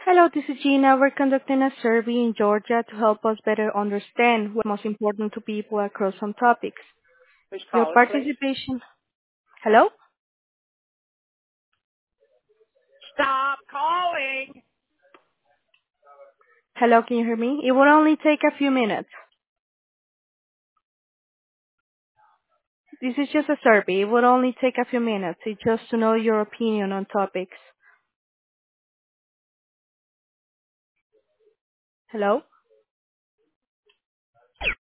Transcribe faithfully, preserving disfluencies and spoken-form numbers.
Hello, this is Gina. We're conducting a survey in Georgia to help us better understand what's most important to people across some topics. Who's Your calling, please? participation. Hello? Stop calling. Hello, can you hear me? It will only take a few minutes. This is just a survey. It will only take a few minutes. It's just to know your opinion on topics. Hello?